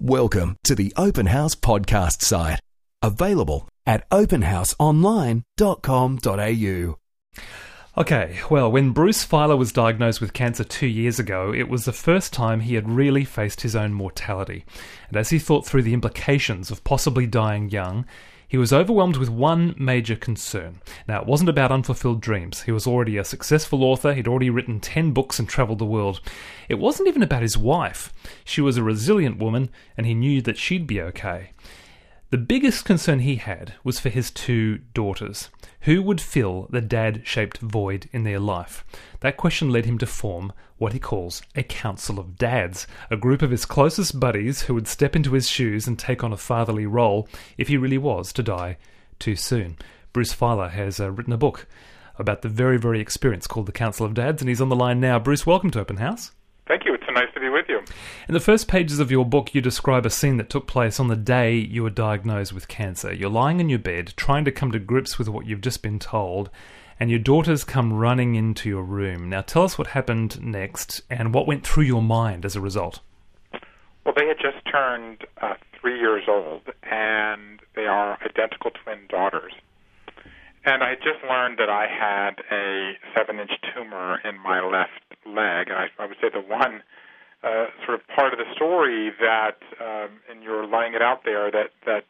Welcome to the Open House podcast site. Available at openhouseonline.com.au. Okay, well, when Bruce Feiler was diagnosed with cancer 2 years ago, it was the first time he had really faced his own mortality. And as he thought through the implications of possibly dying young, he was overwhelmed with one major concern. Now, it wasn't about unfulfilled dreams. He was already a successful author. He'd already written 10 books and travelled the world. It wasn't even about his wife. She was a resilient woman, and he knew that she'd be okay. The biggest concern he had was for his 2 daughters. Who would fill the dad-shaped void in their life? That question led him to form what he calls a Council of Dads, a group of his closest buddies who would step into his shoes and take on a fatherly role if he really was to die too soon. Bruce Feiler has written a book about the very, very experience called the Council of Dads, and he's on the line now. Bruce, welcome to Open House. Thank you. It's so nice to be with you. In the first pages of your book, you describe a scene that took place on the day you were diagnosed with cancer. You're lying in your bed, trying to come to grips with what you've just been told, and your daughters come running into your room. Now, tell us what happened next and what went through your mind as a result. Well, they had just turned 3 years old, and they are identical twin daughters. And I had just learned that I had a 7-inch tumor in my left leg, and I would say the one sort of part of the story that, and you're laying it out there, that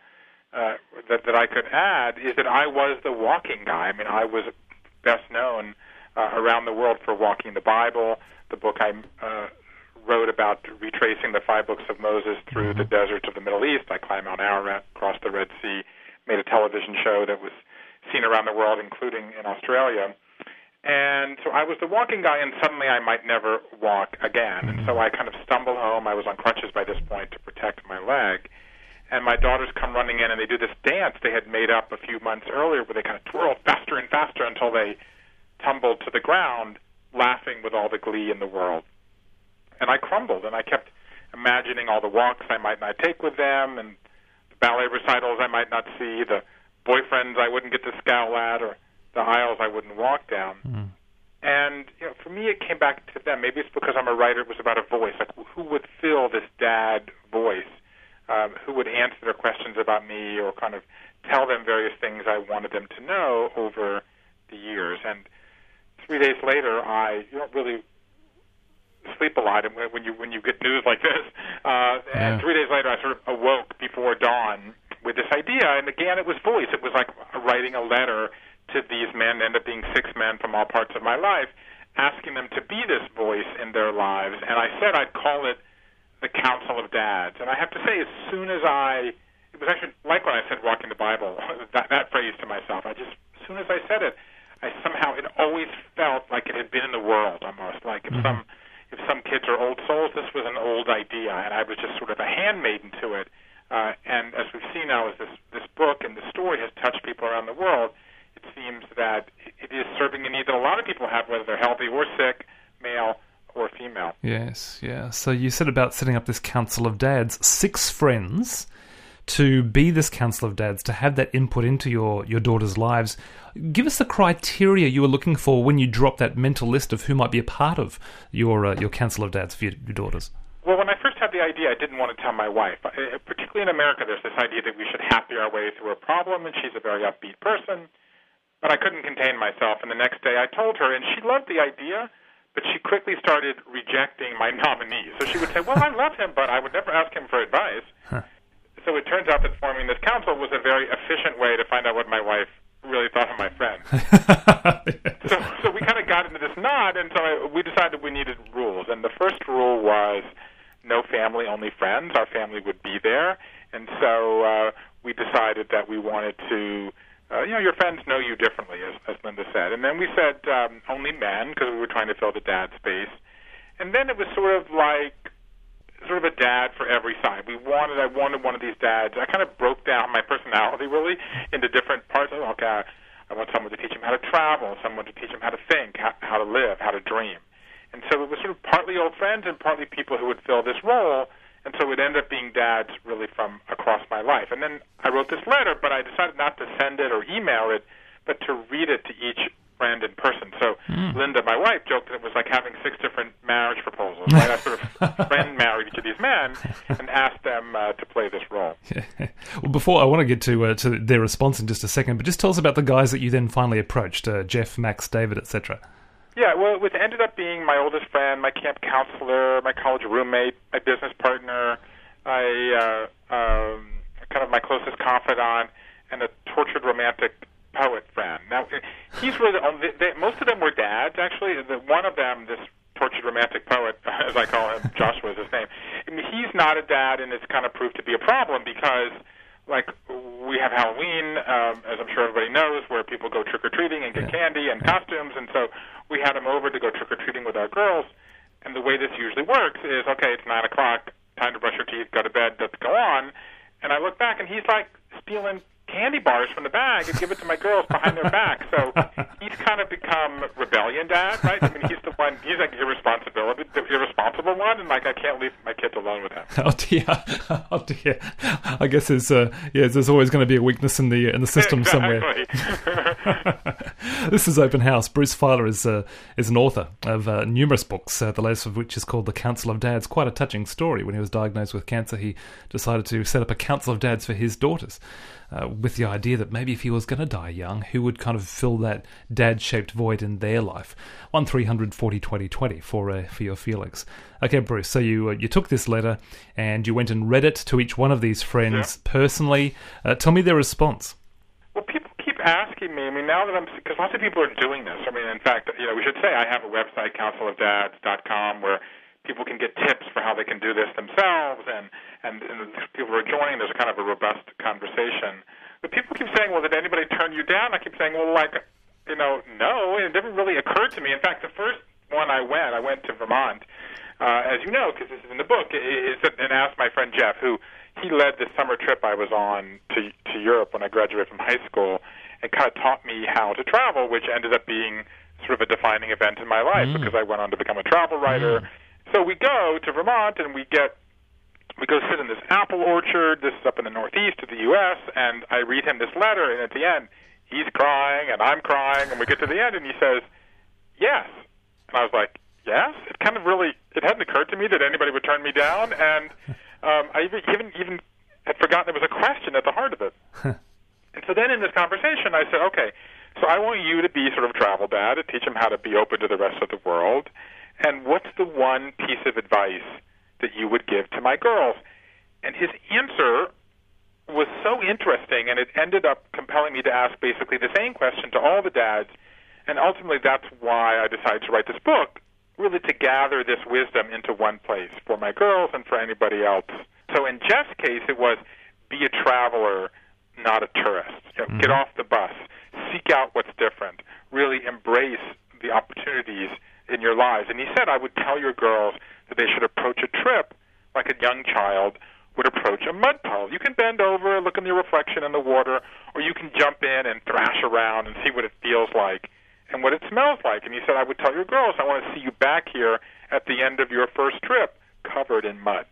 I could add is that I was the walking guy. I mean, I was best known around the world for walking the Bible. The book I wrote about retracing the 5 books of Moses through the deserts of the Middle East. I climbed Mount Ararat, crossed the Red Sea, made a television show that was seen around the world, including in Australia. And so I was the walking guy, and suddenly I might never walk again. And so I kind of stumbled home. I was on crutches by this point to protect my leg. And my daughters come running in, and they do this dance they had made up a few months earlier where they kind of twirl faster and faster until they tumbled to the ground, laughing with all the glee in the world. And I crumbled, and I kept imagining all the walks I might not take with them and the ballet recitals I might not see, the boyfriends I wouldn't get to scowl at, or the aisles I wouldn't walk down. And for me, it came back to them. Maybe it's because I'm a writer. It was about a voice. Like, who would fill this dad voice? Who would answer their questions about me or kind of tell them various things I wanted them to know over the years? And 3 days later, you don't really sleep a lot when you get news like this. And 3 days later, I sort of awoke before dawn with this idea, and again, it was voice. It was like writing a letter to these men, ended up being 6 men from all parts of my life, asking them to be this voice in their lives. And I said I'd call it the Council of Dads. And I have to say, as soon as it was actually like when I said walking the Bible, that phrase to myself, as soon as I said it, it always felt like it had been in the world almost, like if some kids are old souls, this was an old idea, and I was just sort of a handmaiden to it. And as we've seen now, as this book and this story has touched people around the world, it seems that it is serving a need that a lot of people have, whether they're healthy or sick, male or female. Yes, yeah. So you said about setting up this Council of Dads, 6 friends to be this Council of Dads, to have that input into your daughters' lives. Give us the criteria you were looking for when you dropped that mental list of who might be a part of your Council of Dads for your daughters. Well, when I first had the idea, I didn't want to tell my wife. Particularly in America, there's this idea that we should happy our way through a problem, and she's a very upbeat person. But I couldn't contain myself, and the next day I told her, and she loved the idea, but she quickly started rejecting my nominee. So she would say, well, I love him, but I would never ask him for advice. So it turns out that forming this council was a very efficient way to find out what my wife really thought of my friend. So we kind of got into this knot, and so we decided we needed rules. And the first rule was no family, only friends. Our family would be there. And so we decided that we wanted to, your friends know you differently, as Linda said. And then we said only men, because we were trying to fill the dad space. And then it was sort of a dad for every side. I wanted one of these dads. I kind of broke down my personality, really, into different parts. Okay, I want someone to teach him how to travel, someone to teach him how to think, how to live, how to dream. And so it was sort of partly old friends and partly people who would fill this role. And so it ended up being dads really from across my life. And then I wrote this letter, but I decided not to send it or email it, but to read it to each friend in person. So Linda, my wife, joked that it was like having 6 different marriage proposals, right? I sort of friend married each of these men and asked them to play this role. Well, before I want to get to their response in just a second, but just tell us about the guys that you then finally approached, Jeff, Max, David, etc. Yeah, well, it ended up being my oldest friend, my camp counselor, my college roommate, my business partner, kind of my closest confidant, and a tortured romantic poet friend. Now, he's really most of them were dads, actually. One of them, this tortured romantic poet, as I call him, Joshua is his name. I mean, he's not a dad, and it's kind of proved to be a problem because, like, we have Halloween, as I'm sure everybody knows, where people go trick-or-treating and get candy and costumes, and so we had him over to go trick-or-treating with our girls, and the way this usually works is, okay, it's 9 o'clock, time to brush your teeth, go to bed, let's go on, and I look back, and he's, like, stealing candy bars from the bag and give it to my girls behind their back. So he's kind of become rebellion dad, right? I mean, he's the one, he's like the irresponsible one, and like I can't leave my kids alone with him. Oh dear. I guess there's always going to be a weakness in the system somewhere. This is Open House. Bruce Feiler is an author of numerous books, the latest of which is called The Council of Dads. Quite a touching story. When he was diagnosed with cancer, he decided to set up a council of dads for his daughters. With the idea that maybe if he was going to die young, who would kind of fill that dad-shaped void in their life? 1-300-40-20-20 for your feelings. Okay, Bruce, so you took this letter and you went and read it to each one of these friends personally. Tell me their response. Well, people keep asking me. I mean, now that because lots of people are doing this. I mean, in fact, we should say I have a website, councilofdads.com, where people can get tips for how they can do this themselves, and people are joining. There's kind of a robust conversation. But people keep saying, well, did anybody turn you down? I keep saying, well, no, it didn't really occur to me. In fact, the first one I went to Vermont, as you know, because this is in the book, and asked my friend Jeff, who he led the summer trip I was on to Europe when I graduated from high school, and kind of taught me how to travel, which ended up being sort of a defining event in my life because I went on to become a travel writer. So we go to Vermont, and we go sit in this apple orchard. This is up in the northeast of the U.S., and I read him this letter, and at the end, he's crying, and I'm crying, and we get to the end, and he says, yes. And I was like, yes? It hadn't occurred to me that anybody would turn me down, and I even had forgotten there was a question at the heart of it. And so then in this conversation, I said, okay, so I want you to be sort of travel dad, to teach him how to be open to the rest of the world. And what's the one piece of advice that you would give to my girls? And his answer was so interesting, and it ended up compelling me to ask basically the same question to all the dads. And ultimately, that's why I decided to write this book, really to gather this wisdom into one place for my girls and for anybody else. So in Jeff's case, it was be a traveler, not a tourist. Get off the bus. Seek out what's different. Really embrace the opportunities in your lives. And he said, I would tell your girls that they should approach a trip like a young child would approach a mud puddle. You can bend over, look in your reflection in the water, or you can jump in and thrash around and see what it feels like and what it smells like. And he said, I would tell your girls, I want to see you back here at the end of your first trip covered in mud.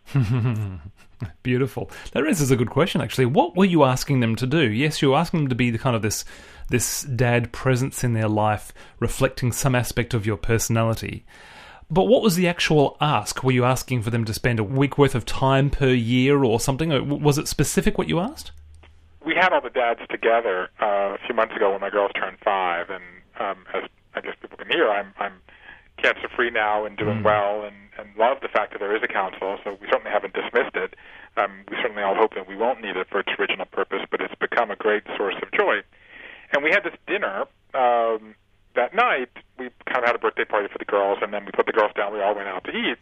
Beautiful. That raises a good question, actually. What were you asking them to do? Yes, you were asking them to be the kind of this dad presence in their life, reflecting some aspect of your personality. But what was the actual ask? Were you asking for them to spend a week worth of time per year or something? Or was it specific what you asked? We had all the dads together a few months ago when my girls turned 5, and as I guess people can hear, I'm cancer-free now and doing well, and love the fact that there is a council, so we certainly haven't dismissed it. We certainly all hope that we won't need it for its original purpose, but it's become a great source of joy. And we had this dinner that night. We kind of had a birthday party for the girls, and then we put the girls down. We all went out to eat.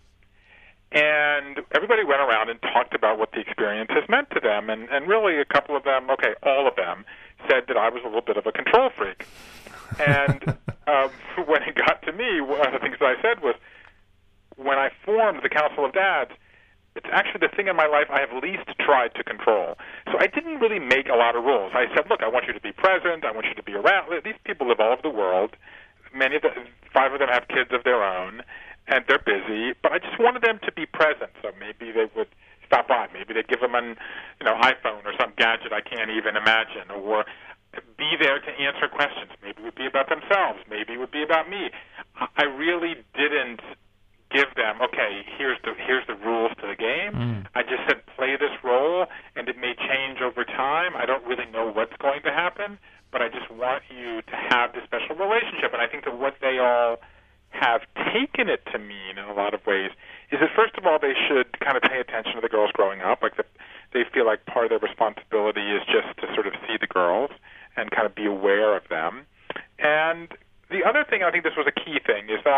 And everybody went around and talked about what the experience has meant to them. And really a couple of them, all of them, said that I was a little bit of a control freak. And when it got to me, one of the things that I said was, when I formed the Council of Dads, it's actually the thing in my life I have least tried to control. So I didn't really make a lot of rules. I said, look, I want you to be present. I want you to be around. These people live all over the world. 5 of them have kids of their own, and they're busy. But I just wanted them to be present. So maybe they would stop by. Maybe they'd give them an iPhone or some gadget I can't even imagine. Or be there to answer questions. Maybe it would be about themselves. Maybe it would be about me. I really didn't give them, okay, here's the rules to the game. I just said, play this role, and it may change over time. I don't really know what's going to happen, but I just want you to have this special relationship. And I think that what they all have taken it to mean in a lot of ways is that, first of all, they should kind of pay attention to the girls growing up. Like they feel like part of their responsibility is just to sort of see the girls and kind of be aware of them. And the other thing, I think this was a key thing, is that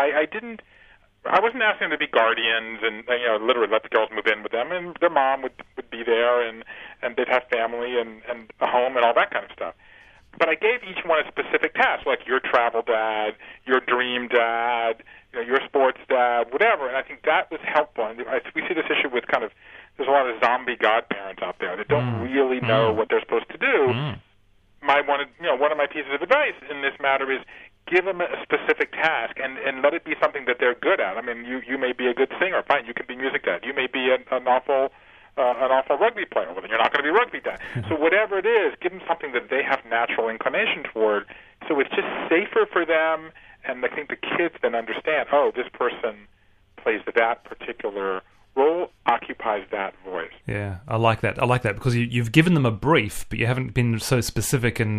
I wasn't asking them to be guardians and literally let the girls move in with them, and their mom would be there, and they'd have family and a home and all that kind of stuff. But I gave each one a specific task, like your travel dad, your dream dad, your sports dad, whatever. And I think that was helpful. And we see this issue with there's a lot of zombie godparents out there that don't really know what they're supposed to do. One of my pieces of advice in this matter is give them a specific task and let it be something that they're good at. I mean, you may be a good singer, fine, you can be music dad. You may be an awful rugby player, well, then you're not going to be rugby dad. So whatever it is, give them something that they have natural inclination toward, so it's just safer for them, and I think the kids then understand, oh, this person plays that particular role, occupies that voice. Yeah, I like that. Because you've given them a brief, but you haven't been so specific and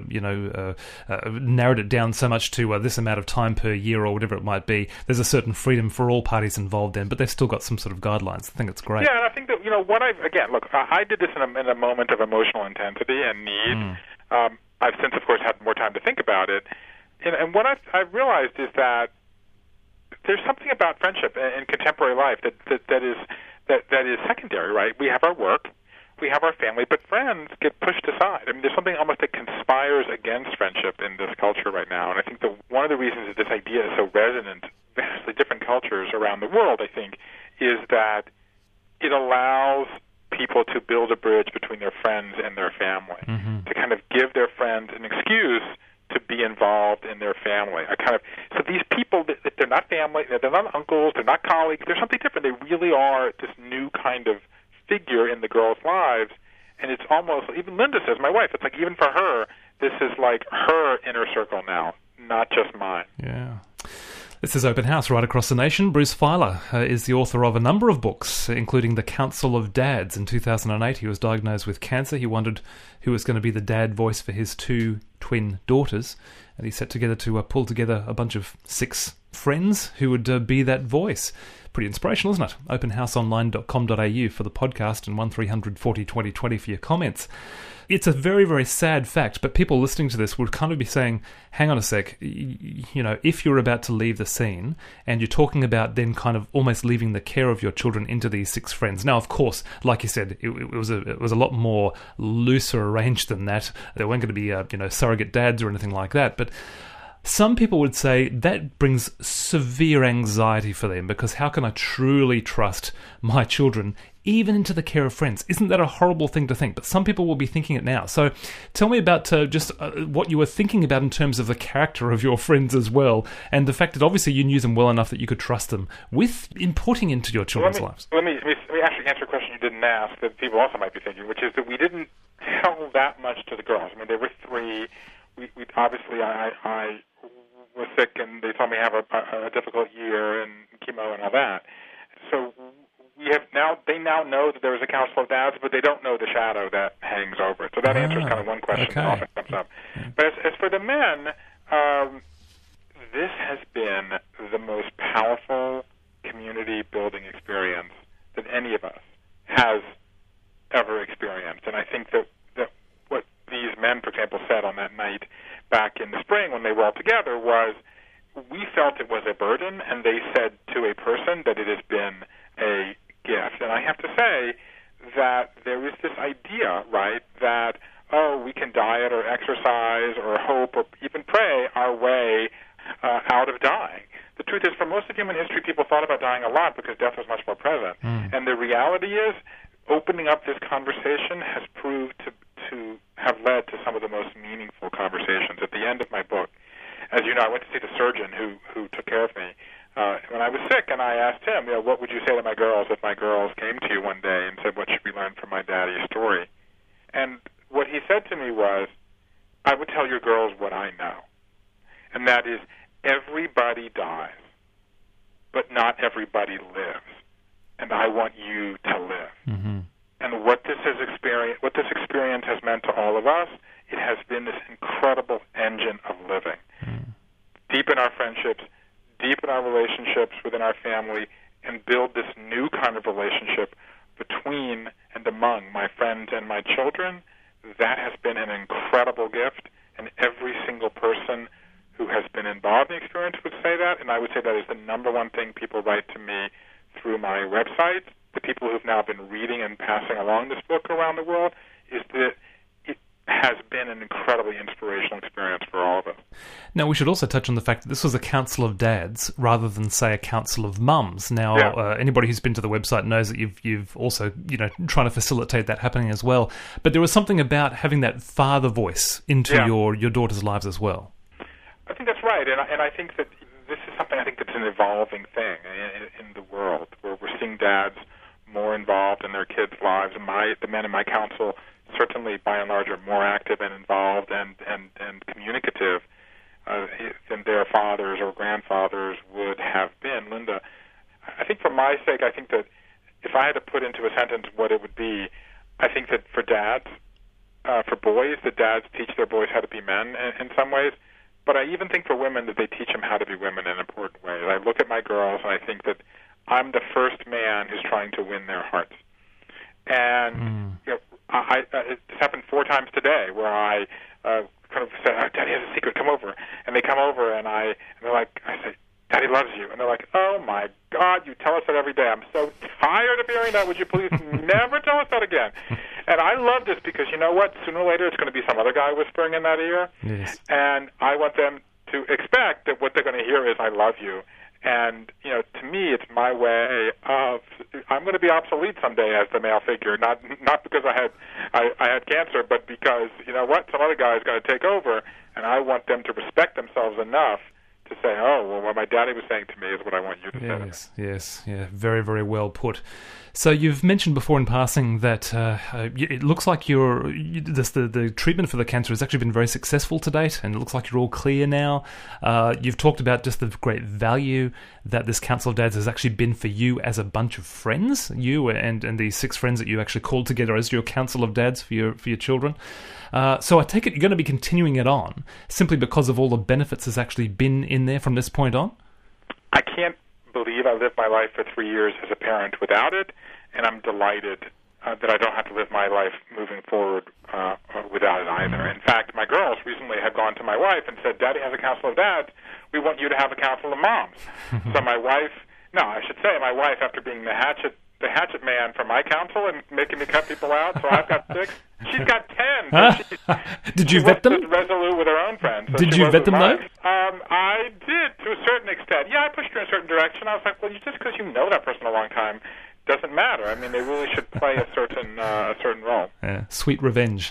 narrowed it down so much to this amount of time per year or whatever it might be. There's a certain freedom for all parties involved then, but they've still got some sort of guidelines. I think it's great. Yeah, and I think that I did this in a moment of emotional intensity and need. I've since, of course, had more time to think about it, and what I've realized is that there's something about friendship in contemporary life that is secondary, right? We have our work, we have our family, but friends get pushed aside. I mean, there's something almost that conspires against friendship in this culture right now, and I think that one of the reasons that this idea is so resonant in vastly different cultures around the world, I think, is that it allows people to build a bridge between their friends and their family, to kind of give their friends an excuse to be involved in their family. So these people, they're not family, they're not uncles, they're not colleagues, they're something different. They really are this new kind of figure in the girls' lives, and it's almost, even Linda says, my wife, it's like even for her, this is like her inner circle now, not just mine. Yeah. This is Open House right across the nation. Bruce Feiler is the author of a number of books, including The Council of Dads. In 2008, he was diagnosed with cancer. He wondered who was going to be the dad voice for his 2 twin daughters, and he set together to pull together a bunch of 6 friends who would be that voice. Pretty inspirational, isn't it? openhouseonline.com.au for the podcast and 1300 40 20 20 for your comments. It's a very, very sad fact, but people listening to this would kind of be saying, hang on a sec, if you're about to leave the scene and you're talking about then kind of almost leaving the care of your children into these 6 friends. Now, of course, like you said, it was a lot more looser arranged than that. There weren't going to be, surrogate dads or anything like that, but some people would say that brings severe anxiety for them, because how can I truly trust my children even into the care of friends? Isn't that a horrible thing to think? But some people will be thinking it now. So tell me about what you were thinking about in terms of the character of your friends as well, and the fact that obviously you knew them well enough that you could trust them with inputting into your children's lives. Let me actually answer a question you didn't ask that people also might be thinking, which is that we didn't tell that much to the girls. I mean, there were 3. We obviously, I was sick, and they told me I have a difficult year and chemo and all that. So they now know that there is a Council of Dads, but they don't know the shadow that hangs over it. So that answers kind of one question that often comes up. But as for the men, this has been the most powerful community-building experience that any of us has ever experienced. And I think that what these men, for example, said on that night back in the spring when they were all together was, we felt it was a burden, and they said to a person that it has been a gift. And I have to say that there is this idea, right, that, we can diet or exercise or hope or even pray our way out of dying. The truth is, for most of human history, people thought about dying a lot because death was much more present. And the reality is, opening up this conversation has proved to have led to some of the most meaningful conversations. At the end of my book, as you know, I went to see the surgeon who took care of me when I was sick, and I asked him, what would you say to my girls if my girls came to you one day and said, what should we learn from my daddy's story? And what he said to me was, I would tell your girls what I know, and that is everybody dies, but not everybody lives, and I want you to live. Mm-hmm. And what this experience has meant to all of us, it has been this incredible engine of living. Deepen our friendships, deepen our relationships within our family, and build this new kind of relationship between and among my friends and my children. That has been an incredible gift, and every single person who has been involved in the experience would say that, and I would say that is the number one thing people write to me through my website. The people who've now been reading and passing along this book around the world, is that it has been an incredibly inspirational experience for all of us. Now, we should also touch on the fact that this was a council of dads rather than, say, a council of mums. Now, anybody who's been to the website knows that you've also, trying to facilitate that happening as well. But there was something about having that father voice into your daughters' lives as well. I think that's right, and I think that this is something I think that's an evolving thing in the world, where we're seeing dads more involved in their kids' lives, and the men in my council certainly, by and large, are more active and involved and communicative than their fathers or grandfathers would have been. Linda, I think for my sake, I think that if I had to put into a sentence what it would be, I think that for dads, for boys, that dads teach their boys how to be men in some ways, but I even think for women that they teach them how to be women in important ways. I look at my girls and I think that I'm the first man who's trying to win their hearts. And this happened 4 times today, where I kind of said, oh, "Daddy has a secret. Come over." And they come over, and they're like, I say, "Daddy loves you." And they're like, "Oh my God, you tell us that every day. I'm so tired of hearing that. Would you please never tell us that again?" And I love this because you know what? Sooner or later, it's going to be some other guy whispering in that ear. Yes. And I want them to expect that what they're going to hear is, "I love you." And, to me, it's my way of, I'm going to be obsolete someday as the male figure, not because I had cancer, but because, you know what, some other guy is going to take over, and I want them to respect themselves enough to say, oh, well, what my daddy was saying to me is what I want you to say. Yes, very, very well put. So you've mentioned before in passing that it looks like the treatment for the cancer has actually been very successful to date, and it looks like you're all clear now. You've talked about just the great value that this Council of Dads has actually been for you as a bunch of friends, you and these 6 friends that you actually called together as your Council of Dads for your children. So I take it you're going to be continuing it on simply because of all the benefits that's actually been in there from this point on? I can't believe I lived my life for 3 years as a parent without it, and I'm delighted that I don't have to live my life moving forward without it either. In fact, my girls recently had gone to my wife and said, "Daddy has a Council of Dads. We want you to have a Council of Moms." So my wife, after being the hatchet man for my council and making me cut people out, so I've got 6. She's got 10. Did you vet them? She was resolute with her own friends. So did you vet them, though? I did, to a certain extent. Yeah, I pushed her in a certain direction. I was like, well, just because you know that person a long time doesn't matter. I mean, they really should play a certain role. Yeah, sweet revenge.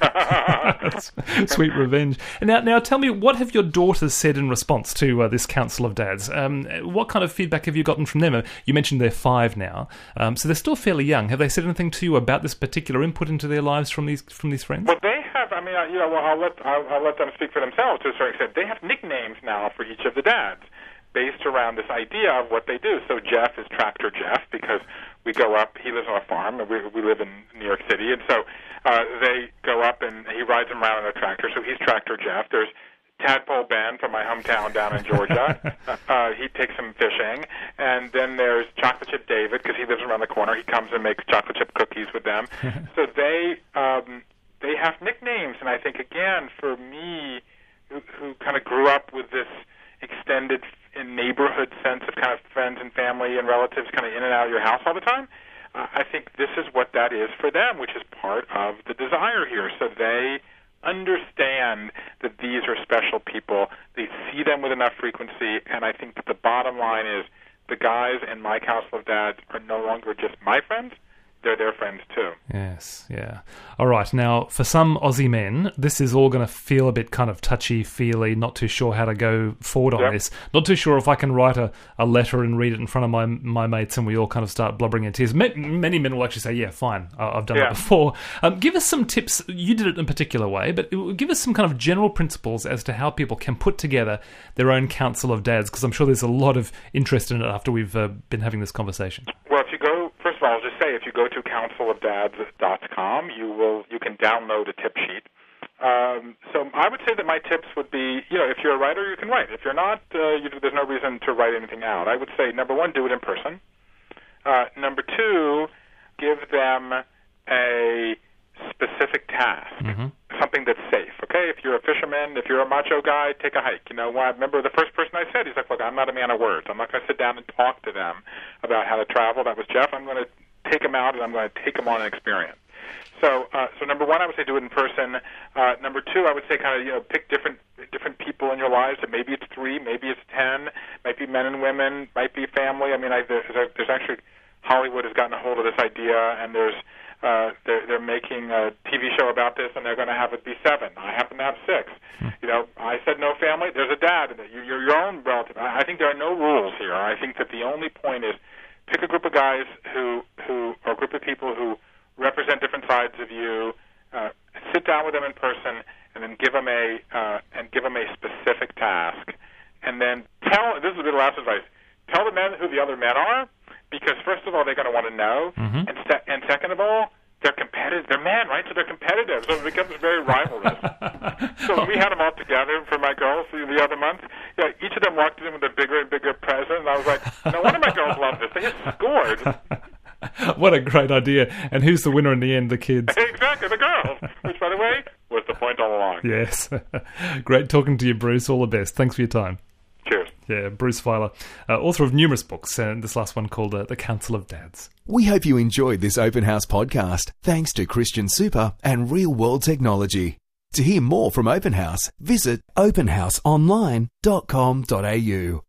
Sweet revenge. And now tell me, what have your daughters said in response to this Council of Dads? What kind of feedback have you gotten from them? You mentioned they're 5 now, so they're still fairly young. Have they said anything to you about this particular input into their lives from these friends? Well, they have. I mean, I'll let them speak for themselves to a certain extent. They have nicknames now for each of the dads, based around this idea of what they do. So Jeff is Tractor Jeff because we go up, he lives on a farm, and we live in New York City, and so they go up and he rides them around in a tractor, so he's Tractor Jeff. There's Tadpole Ben from my hometown down in Georgia. He takes them fishing. And then there's Chocolate Chip David because he lives around the corner. He comes and makes chocolate chip cookies with them. So they have nicknames, and I think, again, for me, who kind of grew up with this extended neighborhood sense of kind of friends and family and relatives kind of in and out of your house all the time, I think this is what that is for them, which is part of the desire here. So they understand that these are special people. They see them with enough frequency, and I think that the bottom line is the guys in my Council of Dads are no longer just my friends. they're their friends too. Yes, yeah. All right, now, for some Aussie men, this is all going to feel a bit kind of touchy-feely, not too sure how to go forward on this. Not too sure if I can write a letter and read it in front of my mates and we all kind of start blubbering in tears. Many men will actually say, yeah, fine, I've done that before. Give us some tips. You did it in a particular way, but give us some kind of general principles as to how people can put together their own council of dads, because I'm sure there's a lot of interest in it after we've been having this conversation. Well, if you go, first of all, I'll just say, if you go to councilofdads.com, you can download a tip sheet. So I would say that my tips would be, if you're a writer, you can write. If you're not, there's no reason to write anything out. I would say, number one, do it in person. Number two, give them a specific task, something that's safe. Okay, if you're a fisherman, if you're a macho guy, take a hike. I remember the first person I said, he's like, look, I'm not a man of words. I'm not going to sit down and talk to them about how to travel. That was Jeff. I'm going to take them out and I'm going to take them on an experience. So number one, I would say do it in person. Number two, I would say kind of pick different people in your lives. And maybe it's 3, maybe it's 10, might be men and women, might be family. I mean, there's actually Hollywood has gotten a hold of this idea, and they're making a TV show about this, and they're going to have it be 7. I happen to have 6. I said no family. There's a dad. You're your own relative. I think there are no rules here. I think that the only point is pick a group of guys or a group of people who represent different sides of you. Sit down with them in person, and then give them a specific task, and then this is the last advice. Tell the men who the other men are, because first of all, they're going to want to know, and second of all, they're competitive. They're men, right? So they're competitive. So it becomes very rivalrous. So when we had them all together for my girls the other month, each of them walked in with a bigger and bigger present, and I was like, no wonder my girls love this. They just scored. What a great idea. And who's the winner in the end? The kids. Exactly, the girls. Which, by the way, was the point all along. Yes. Great talking to you, Bruce. All the best. Thanks for your time. Cheers. Yeah, Bruce Feiler, author of numerous books, and this last one called The Council of Dads. We hope you enjoyed this Open House podcast, thanks to Christian Super and Real World Technology. To hear more from Open House, visit openhouseonline.com.au.